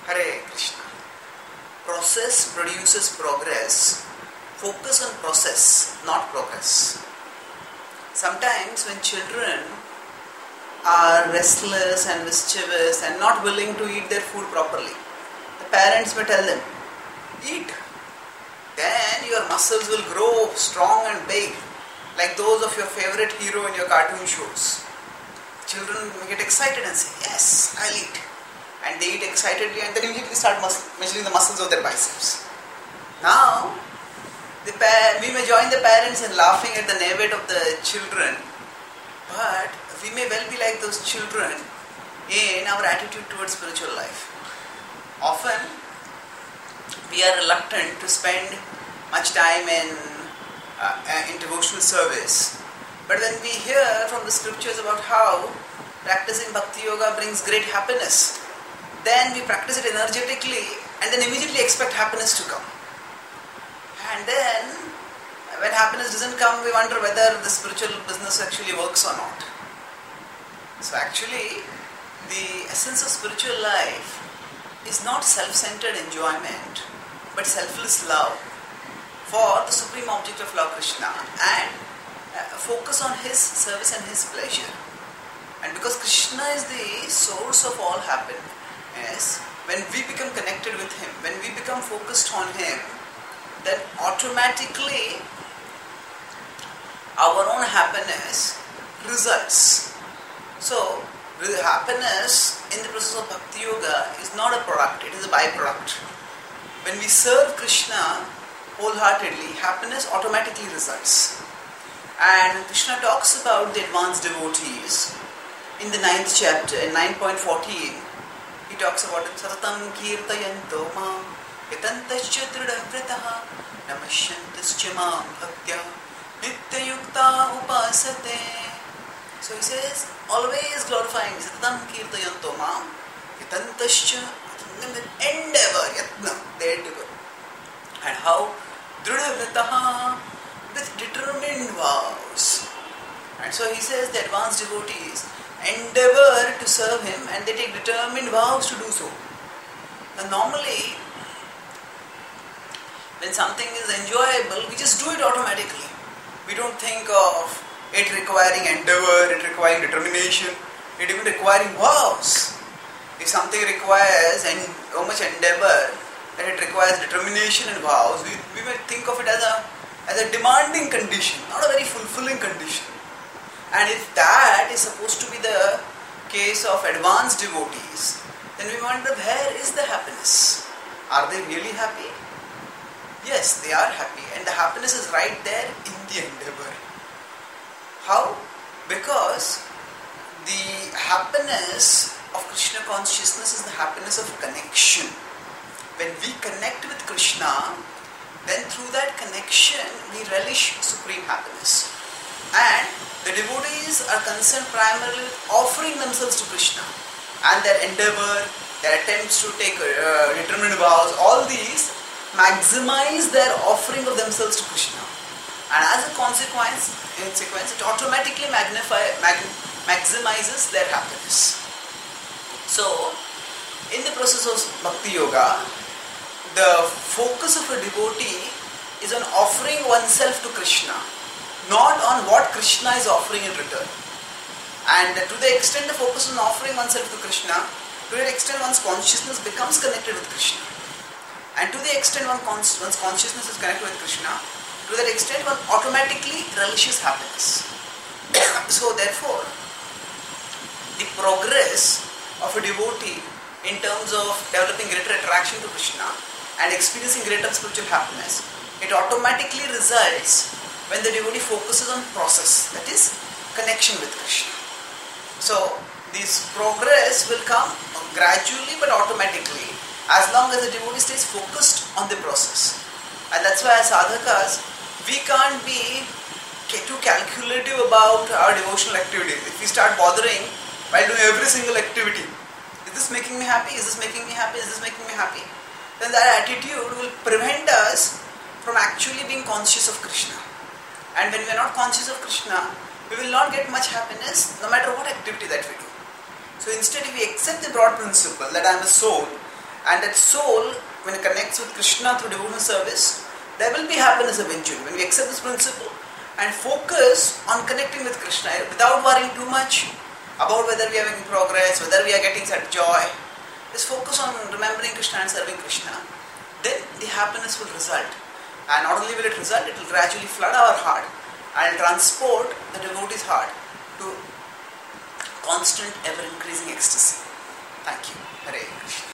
Hare Krishna. Process produces progress. Focus on process, not progress. Sometimes when children are restless and mischievous and not willing to eat their food properly, the parents may tell them, eat. Then your muscles will grow strong and big, like those of your favorite hero in your cartoon shows. Children get excited and say, yes, I'll eat. And they eat excitedly and then immediately start measuring the muscles of their biceps. Now, we may join the parents in laughing at the naivete of the children, but we may well be like those children in our attitude towards spiritual life. Often, we are reluctant to spend much time in devotional service. But when we hear from the scriptures about how practicing Bhakti Yoga brings great happiness, then we practice it energetically and then immediately expect happiness to come. And then, when happiness doesn't come, we wonder whether the spiritual business actually works or not. So actually, the essence of spiritual life is not self-centered enjoyment, but selfless love for the supreme object of love, Krishna, and focus on His service and His pleasure. And because Krishna is the source of all happiness, when we become connected with Him, when we become focused on Him, then automatically our own happiness results. So, the happiness in the process of Bhakti Yoga is not a product, it is a byproduct. When we serve Krishna wholeheartedly, happiness automatically results. And Krishna talks about the advanced devotees in the 9th chapter, in 9.14. He talks about Satatam Kirtayanto Mam Yatantascha Dridhavrataha Namashantascha Mam Bhaktya Nityayukta Upasate. So he says, always glorifying Satatam Kirtayanto Mam Yatantascha, endeavor, yatna, they endeavor. And how? Dridhavrataha, with determined vows. And so he says the advanced devotees endeavor to serve Him and they take determined vows to do so. Now normally, when something is enjoyable, we just do it automatically. We don't think of it requiring endeavor, it requiring determination, it even requiring vows. If something requires so much endeavor that it requires determination and vows, we may think of it as a demanding condition, not a very fulfilling condition. And if that is supposed to be the case of advanced devotees, then we wonder, where is the happiness? Are they really happy? Yes, they are happy, and the happiness is right there in the endeavor. How? Because the happiness of Krishna consciousness is the happiness of connection. When we connect with Krishna, then through that connection we relish supreme happiness. And the devotees are concerned primarily with offering themselves to Krishna. And their endeavor, their attempts to take determined vows, all these maximize their offering of themselves to Krishna. And as a consequence, it automatically maximizes their happiness. So, in the process of Bhakti Yoga, the focus of a devotee is on offering oneself to Krishna, not on what Krishna is offering in return. And to the extent the focus on offering oneself to Krishna, to that extent one's consciousness becomes connected with Krishna. And to the extent one's consciousness is connected with Krishna, to that extent one automatically relishes happiness. So therefore, the progress of a devotee in terms of developing greater attraction to Krishna and experiencing greater spiritual happiness, it automatically results when the devotee focuses on process, that is, connection with Krishna. So, this progress will come gradually but automatically as long as the devotee stays focused on the process. And that's why as sadhakas, we can't be too calculative about our devotional activities. If we start bothering while doing every single activity, is this making me happy? Is this making me happy? Is this making me happy? Then that attitude will prevent us from actually being conscious of Krishna. And when we are not conscious of Krishna, we will not get much happiness no matter what activity that we do. So instead, if we accept the broad principle that I am a soul And that soul, when it connects with Krishna through devotional service, there will be happiness eventually. When we accept this principle and focus on connecting with Krishna without worrying too much about whether we are making progress, whether we are getting such joy, just focus on remembering Krishna and serving Krishna, then the happiness will result. And not only will it result, it will gradually flood our heart and transport the devotee's heart to constant, ever-increasing ecstasy. Thank you. Hare Krishna.